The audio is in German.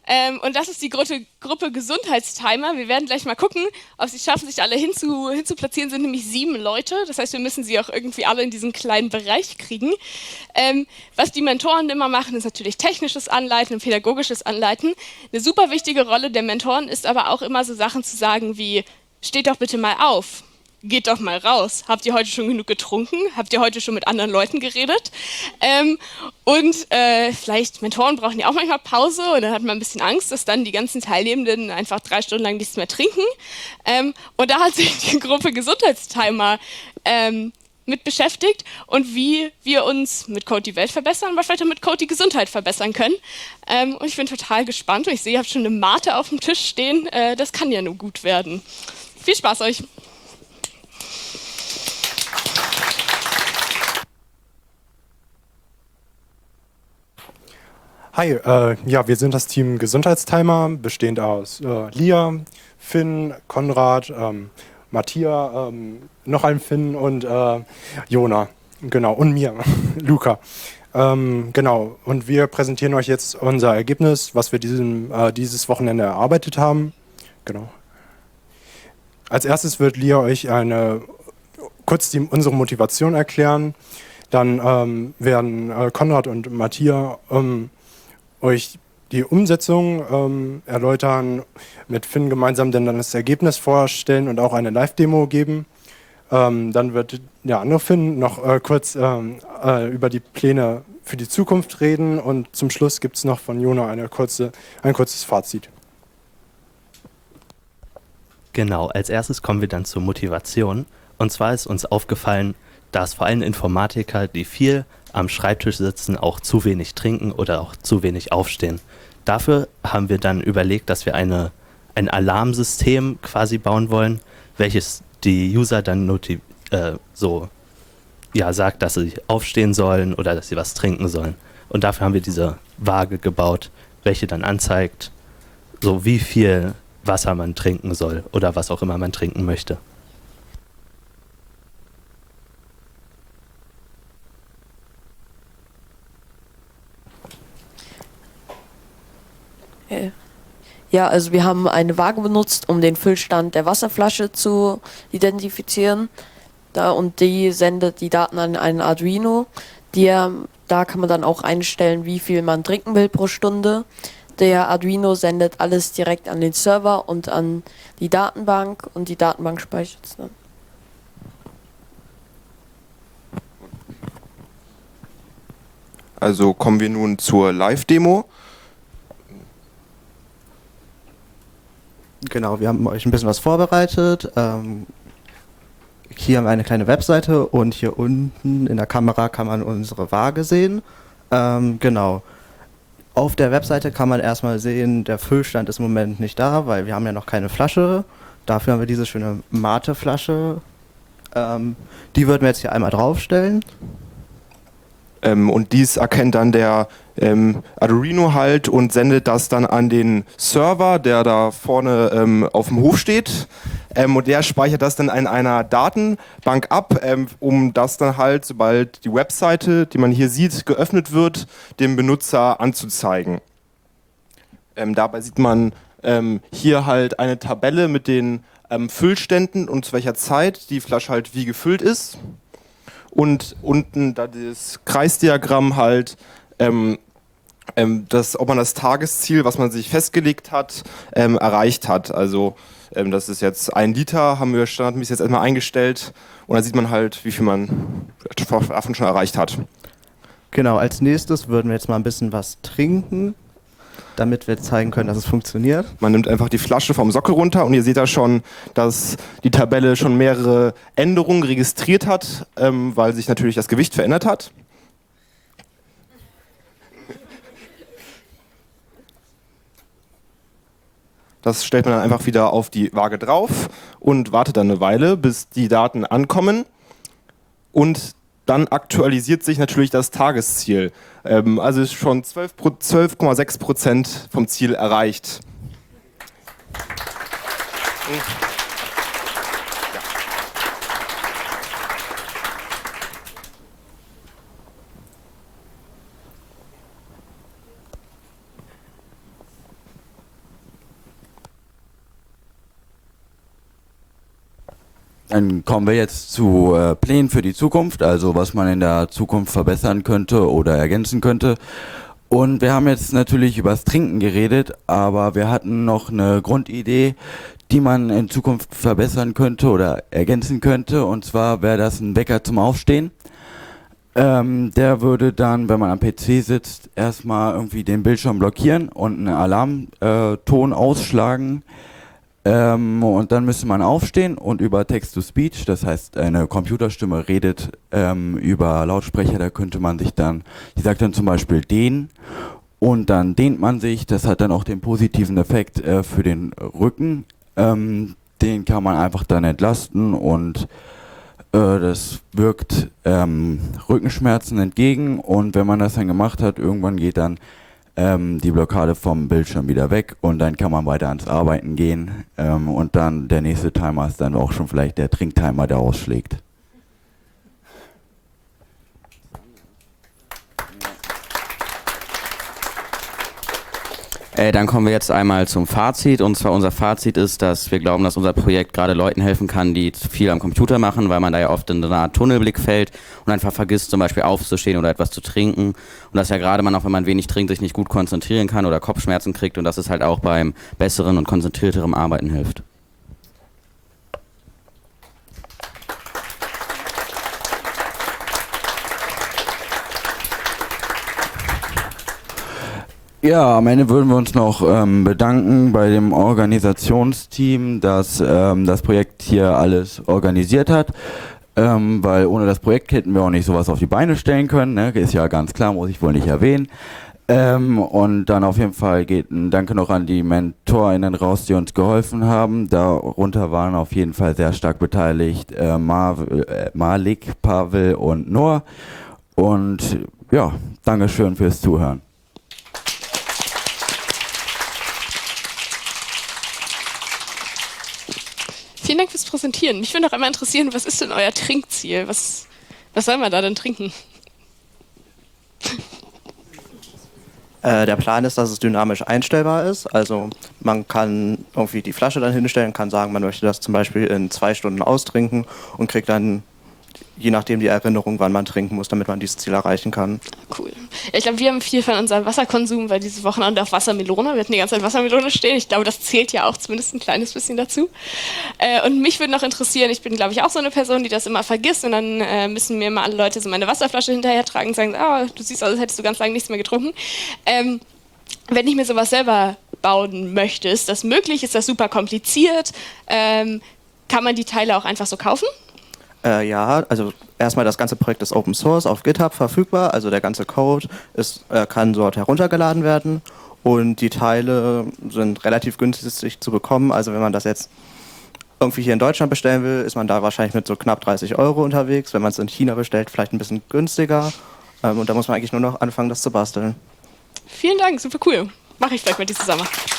Und das ist die Gruppe Gesundheitstimer. Wir werden gleich mal gucken, ob sie es schaffen, sich alle hinzuplatzieren. Sind nämlich 7 Leute. Das heißt, wir müssen sie auch irgendwie alle in diesen kleinen Bereich kriegen. Was die Mentoren immer machen, ist natürlich technisches Anleiten und pädagogisches Anleiten. Eine super wichtige Rolle der Mentoren ist aber auch immer so Sachen zu sagen wie, steht doch bitte mal auf. Geht doch mal raus. Habt ihr heute schon genug getrunken? Habt ihr heute schon mit anderen Leuten geredet? Vielleicht Mentoren brauchen ja auch manchmal Pause und dann hat man ein bisschen Angst, dass dann die ganzen Teilnehmenden einfach 3 Stunden lang nichts mehr trinken. Und da hat sich die Gruppe Gesundheitstimer mit beschäftigt und wie wir uns mit Code die Welt verbessern, aber vielleicht auch mit Code die Gesundheit verbessern können. Und ich bin total gespannt und ich sehe, ihr habt schon eine Mate auf dem Tisch stehen. Das kann ja nur gut werden. Viel Spaß euch! Hi, ja, wir sind das Team Gesundheitstimer, bestehend aus Lia, Finn, Konrad, Matthias, noch ein Finn und Jona. Genau, und mir, Luca. Genau, und wir präsentieren euch jetzt unser Ergebnis, was wir dieses Wochenende erarbeitet haben. Genau. Als erstes wird Lia euch kurz unsere Motivation erklären. Dann werden Konrad und Matthias euch die Umsetzung erläutern, mit Finn gemeinsam dann das Ergebnis vorstellen und auch eine Live-Demo geben. Dann wird der andere Finn noch kurz über die Pläne für die Zukunft reden und zum Schluss gibt es noch von Jona ein kurzes Fazit. Genau, als erstes kommen wir dann zur Motivation. Und zwar ist uns aufgefallen, dass vor allem Informatiker, die viel am Schreibtisch sitzen, auch zu wenig trinken oder auch zu wenig aufstehen. Dafür haben wir dann überlegt, dass wir ein Alarmsystem quasi bauen wollen, welches die User dann sagt, dass sie aufstehen sollen oder dass sie was trinken sollen. Und dafür haben wir diese Waage gebaut, welche dann anzeigt, so wie viel Wasser man trinken soll oder was auch immer man trinken möchte. Ja, also wir haben eine Waage benutzt, um den Füllstand der Wasserflasche zu identifizieren. Und die sendet die Daten an einen Arduino. Da kann man dann auch einstellen, wie viel man trinken will pro Stunde. Der Arduino sendet alles direkt an den Server und an die Datenbank und die Datenbank speichert es dann. Also kommen wir nun zur Live-Demo. Genau, wir haben euch ein bisschen was vorbereitet. Hier haben wir eine kleine Webseite und hier unten in der Kamera kann man unsere Waage sehen. Genau. Auf der Webseite kann man erstmal sehen, der Füllstand ist im Moment nicht da, weil wir haben ja noch keine Flasche. Dafür haben wir diese schöne Mate-Flasche. Die würden wir jetzt hier einmal draufstellen. Und dies erkennt dann der Arduino halt und sendet das dann an den Server, der da vorne auf dem Hof steht. Und der speichert das dann in einer Datenbank ab, um das dann halt, sobald die Webseite, die man hier sieht, geöffnet wird, dem Benutzer anzuzeigen. Dabei sieht man hier halt eine Tabelle mit den Füllständen und zu welcher Zeit die Flasche halt wie gefüllt ist. Und unten da das Kreisdiagramm halt, ob man das Tagesziel, was man sich festgelegt hat, erreicht hat. Also das ist jetzt 1 Liter, haben wir standardmäßig jetzt erstmal eingestellt. Und da sieht man halt, wie viel man davon schon erreicht hat. Genau, als nächstes würden wir jetzt mal ein bisschen was trinken, damit wir zeigen können, dass es funktioniert. Man nimmt einfach die Flasche vom Sockel runter und ihr seht da schon, dass die Tabelle schon mehrere Änderungen registriert hat, weil sich natürlich das Gewicht verändert hat. Das stellt man dann einfach wieder auf die Waage drauf und wartet dann eine Weile, bis die Daten ankommen. Und dann aktualisiert sich natürlich das Tagesziel. Also ist schon 12,6% vom Ziel erreicht. Dann kommen wir jetzt zu Plänen für die Zukunft, also was man in der Zukunft verbessern könnte oder ergänzen könnte. Und wir haben jetzt natürlich über das Trinken geredet, aber wir hatten noch eine Grundidee, die man in Zukunft verbessern könnte oder ergänzen könnte. Und zwar wäre das ein Wecker zum Aufstehen. Der würde dann, wenn man am PC sitzt, erstmal irgendwie den Bildschirm blockieren und einen Alarmton ausschlagen. Und dann müsste man aufstehen und über Text-to-Speech, das heißt eine Computerstimme redet über Lautsprecher, da könnte man sich dann, die sagt dann zum Beispiel dehnen und dann dehnt man sich, das hat dann auch den positiven Effekt für den Rücken, den kann man einfach dann entlasten und das wirkt Rückenschmerzen entgegen und wenn man das dann gemacht hat, irgendwann geht dann die Blockade vom Bildschirm wieder weg und dann kann man weiter ans Arbeiten gehen und dann der nächste Timer ist dann auch schon vielleicht der Trinktimer, der ausschlägt. Dann kommen wir jetzt einmal zum Fazit. Und zwar unser Fazit ist, dass wir glauben, dass unser Projekt gerade Leuten helfen kann, die zu viel am Computer machen, weil man da ja oft in eine Art Tunnelblick fällt und einfach vergisst, zum Beispiel aufzustehen oder etwas zu trinken. Und dass ja gerade man auch, wenn man wenig trinkt, sich nicht gut konzentrieren kann oder Kopfschmerzen kriegt und dass es halt auch beim besseren und konzentrierteren Arbeiten hilft. Ja, am Ende würden wir uns noch bedanken bei dem Organisationsteam, das das Projekt hier alles organisiert hat, weil ohne das Projekt hätten wir auch nicht sowas auf die Beine stellen können, ne? Ist ja ganz klar, muss ich wohl nicht erwähnen. Und dann auf jeden Fall geht ein Danke noch an die MentorInnen raus, die uns geholfen haben. Darunter waren auf jeden Fall sehr stark beteiligt Malik, Pavel und Noah. Und ja, Dankeschön fürs Zuhören. Vielen Dank fürs Präsentieren. Mich würde auch einmal interessieren, was ist denn euer Trinkziel? Was soll man da denn trinken? Der Plan ist, dass es dynamisch einstellbar ist. Also man kann irgendwie die Flasche dann hinstellen, kann sagen, man möchte das zum Beispiel in 2 Stunden austrinken und kriegt dann, je nachdem, die Erinnerung, wann man trinken muss, damit man dieses Ziel erreichen kann. Cool. Ja, ich glaube, wir haben viel von unserem Wasserkonsum, weil diese Wochenende auf Wassermelone. Wir hatten die ganze Zeit Wassermelone stehen. Ich glaube, das zählt ja auch zumindest ein kleines bisschen dazu. Und mich würde noch interessieren, ich bin, glaube ich, auch so eine Person, die das immer vergisst. Und dann müssen mir immer alle Leute so meine Wasserflasche hinterher tragen und sagen, du siehst aus, als hättest du ganz lange nichts mehr getrunken. Wenn ich mir sowas selber bauen möchte, ist das möglich? Ist das super kompliziert? Kann man die Teile auch einfach so kaufen? Ja, also erstmal das ganze Projekt ist Open Source auf GitHub verfügbar, also der ganze Code kann dort heruntergeladen werden und die Teile sind relativ günstig zu bekommen. Also wenn man das jetzt irgendwie hier in Deutschland bestellen will, ist man da wahrscheinlich mit so knapp 30 € unterwegs. Wenn man es in China bestellt, vielleicht ein bisschen günstiger und da muss man eigentlich nur noch anfangen, das zu basteln. Vielen Dank, super cool. Mache ich vielleicht mit dir zusammen.